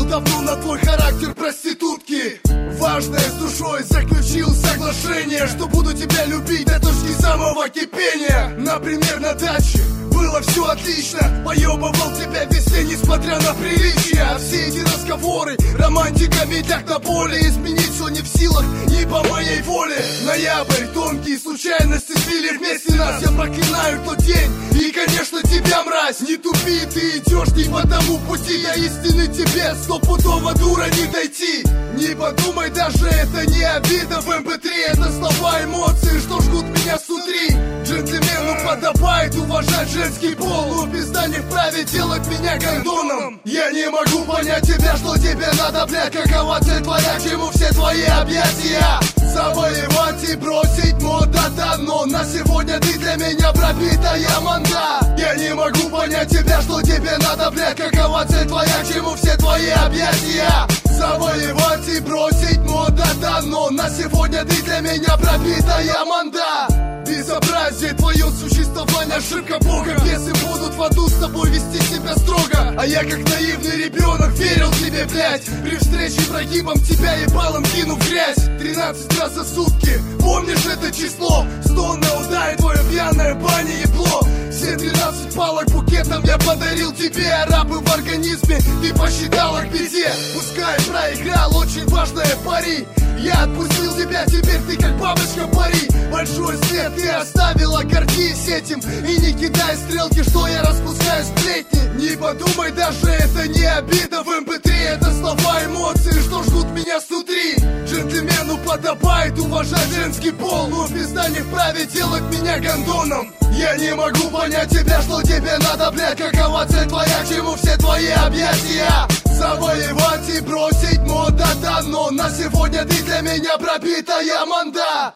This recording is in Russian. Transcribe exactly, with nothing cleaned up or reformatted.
давно на твой характер проститутки. Важное с душой заключил соглашение, что буду тебя любить до точки самого кипения. Например, на даче было все отлично, поебывал тебя везде, несмотря на приличия. А все эти разговоры романтиками так на поле, изменить все не в силах, не по моей воле. Ноябрь, тонкие случайности свели вместе нас. Я проклинаю тот день и, конечно, тебя, мразь. Не тупи, ты идешь не по тому пути, я истины тебе стопудово, дура, не дойти. Не подумай, даже это не обида. В эм пэ три это слова, эмоции, что жгут меня снутри. Джентльмену подобает уважать женский пол, но пизда не вправе делать меня гондоном. Я не могу понять тебя, что тебе надо, блядь. Какова цель твоя, к чему все твои объятия? Завоевать и бросить мода давно. На сегодня ты для меня пробитая манда. Я не могу понять тебя, что тебе надо, блядь. Какова цель твоя, к чему все твои объятия? Завоевать и бросить мода давно. На сегодня ты для меня пробитая манда. Безобразие, твое существование, ошибка Бога. Бесы будут в аду с тобой вести себя строго. А я как наивный ребенок верил тебе, блядь. При встрече прогибом тебя ебалом кину в грязь. Тринадцать раз за сутки, помнишь это число? Стоны ударит твое пьяное баня ебло. Все тринадцать палок букетом я подарил тебе. Арабы в организме, ты посчитал их беде. Пускай проиграл, очень важное пари. Я отпустил тебя, теперь ты как бабочка пари. Большой след ты оставила, гордись этим. И не кидай стрелки, что я распускаю сплетни. Не подумай, даже это не обида. В эм пэ три это слова, эмоции, что ждут меня снутри. Джентльмену подобает уважать женский пол, но пизда не вправе делать меня гондоном. Я не могу понять тебя, что тебе надо, блядь. Какова цель твоя, к чему все твои объятия? Завоевать и бросить мода давно. На сегодня ты для меня пробитая манда.